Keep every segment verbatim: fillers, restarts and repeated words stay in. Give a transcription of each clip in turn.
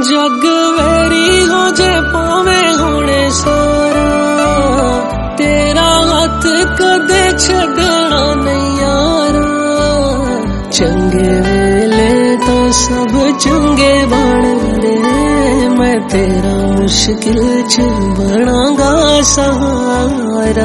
जग vary हो जे पावे होने सारा, तेरा हाथ कदे छड़ना नहीं यारा। चंगे वेले तो सब चंगे बनदे, मैं तेरा मुश्किल च बनांगा सहारा।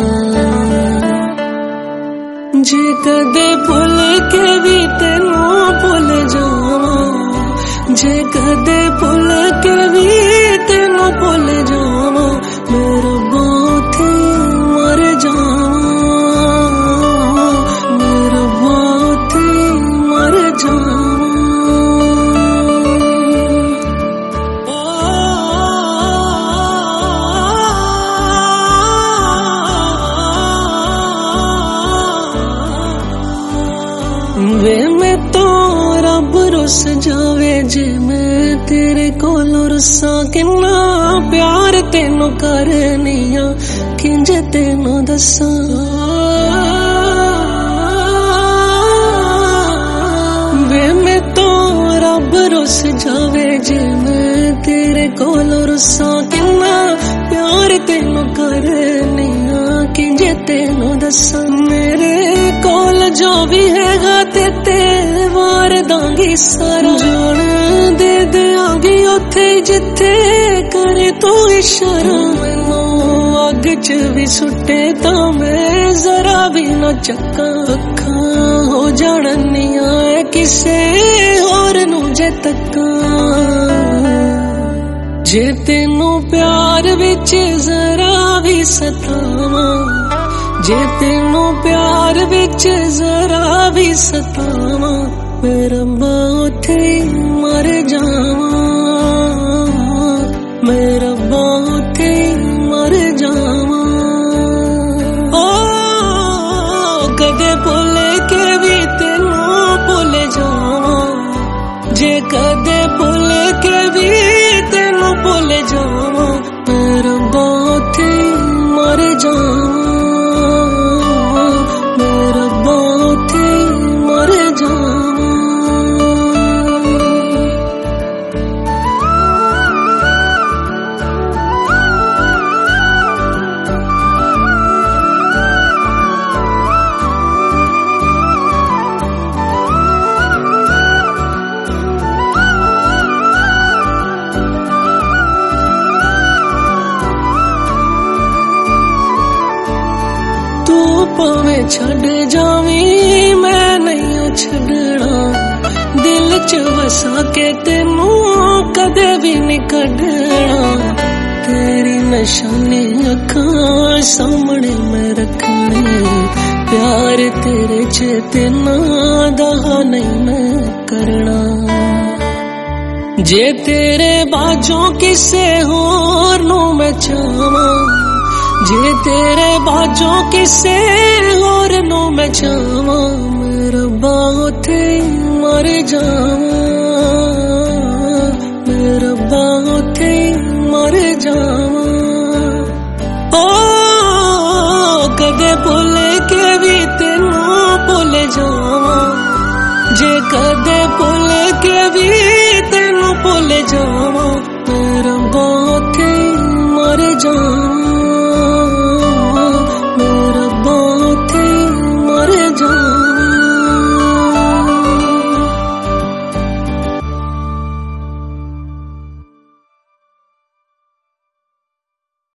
जे कदे भुल के भी तेनू भुल जावा, जे कदे भुल के भी तेनू भुल जावा, मेरा बहुत मर जावा, मेरा बहुत मर जावा। वे मैं तो रब रुस जावे जे मैं तेरे कोलों रुसा, किन्ना प्यार तेनू करनिया किंज तेनू दसा। वे मैं तो रब रुस जावे जे मैं तेरे कोलों रुसा, किन्ना प्यार तेनू करनिया किंज तेनू दसा। मेरे कोल जो भी हैगा ते तेरे वार दांगी सारा, जान दे देंगी उथे जिथे करे तू इशारा। मैनू अग च भी सुटे तां मैं जरा भी ना चक्का, अखां हो जाणनिया किसे होर नू जे तक्का। जे तेनू प्यार विच जरा भी सतावां, जे तेनू प्यार विच जरा भी सतावां, मेरा बहुत मर जावां, मेरा बहुत मर जावां। ओ कदे भुल के भी तेनू भुल जावां, जे कदे भुल के भी तेनू भुल जावां, मेरा बहुत मर जावां, मेरा बहुत मर जावां। भावे छड़ जावी मैं नहीं छड़ना, दिल च वसा के तेनू कदे भी नहीं कढना। तेरी निशानी अखां सामने मैं रखनी, प्यार तेरे च तेना दा नहीं मैं करना। जे तेरे बाजों किसे होर नू मैं चावां, जे तेरे बाजों किसे होर नू मैं चावां, मेरा बहुत मर जावां, मेरा बहुत मर जावां। ओ कदे भुल के भी तेनू भुल जावां, जे कदे भुल के भी तेनू भुल जावां, मेरा बहुत मर जावां।